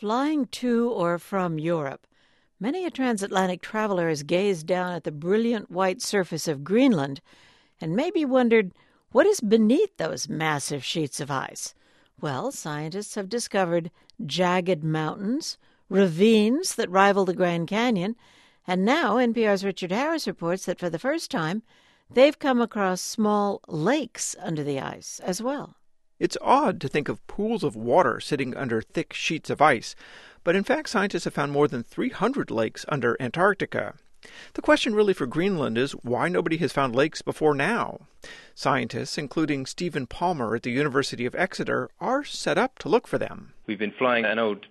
Flying to or from Europe, many a transatlantic traveler has gazed down at the brilliant white surface of Greenland and maybe wondered what is beneath those massive sheets of ice. Well, scientists have discovered jagged mountains, ravines that rival the Grand Canyon, and now NPR's Richard Harris reports that for the first time, they've come across small lakes under the ice as well. It's odd to think of pools of water sitting under thick sheets of ice, but in fact scientists have found more than 300 lakes under Antarctica. The question really for Greenland is why nobody has found lakes before now. Scientists, including Stephen Palmer at the University of Exeter, are set up to look for them. We've been flying an old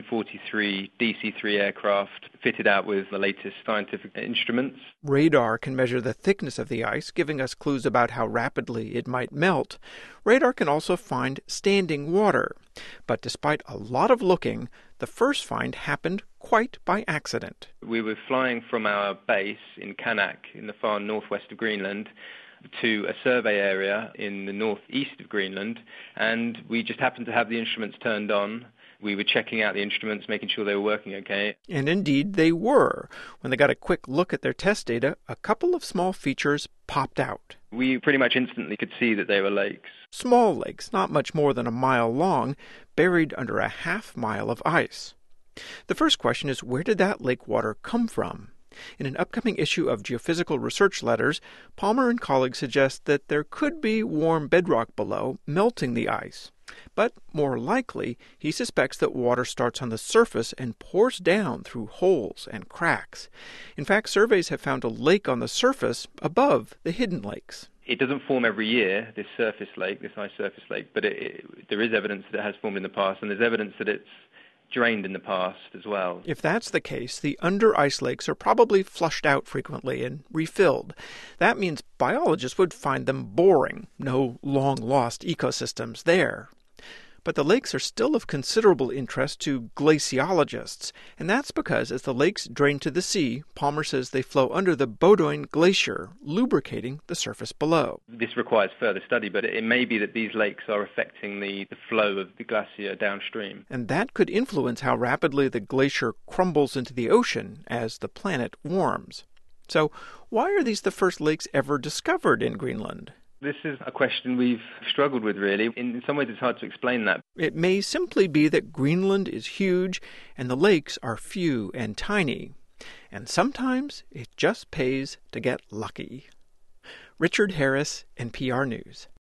1943 DC-3 aircraft fitted out with the latest scientific instruments. Radar can measure the thickness of the ice, giving us clues about how rapidly it might melt. Radar can also find standing water. But despite a lot of looking, the first find happened quite by accident. We were flying from our base in Qaanaaq in the far northwest of Greenland to a survey area in the northeast of Greenland, and we just happened to have the instruments turned on. We were checking out the instruments, making sure they were working okay. And indeed they were. When they got a quick look at their test data, a couple of small features popped out. We pretty much instantly could see that they were lakes. Small lakes, not much more than a mile long, buried under a half-mile of ice. The first question is, where did that lake water come from? In an upcoming issue of Geophysical Research Letters, Palmer and colleagues suggest that there could be warm bedrock below, melting the ice. But more likely, he suspects that water starts on the surface and pours down through holes and cracks. In fact, surveys have found a lake on the surface above the hidden lakes. It doesn't form every year, this surface lake, this ice surface lake, but there is evidence that it has formed in the past, and there's evidence that it's drained in the past as well. If that's the case, the under-ice lakes are probably flushed out frequently and refilled. That means biologists would find them boring. No long-lost ecosystems there. But the lakes are still of considerable interest to glaciologists, and that's because as the lakes drain to the sea, Palmer says they flow under the Bodoin Glacier, lubricating the surface below. This requires further study, but it may be that these lakes are affecting the flow of the glacier downstream. And that could influence how rapidly the glacier crumbles into the ocean as the planet warms. So why are these the first lakes ever discovered in Greenland? This is a question we've struggled with, really. In some ways, it's hard to explain that. It may simply be that Greenland is huge and the lakes are few and tiny. And sometimes it just pays to get lucky. Richard Harris, NPR News.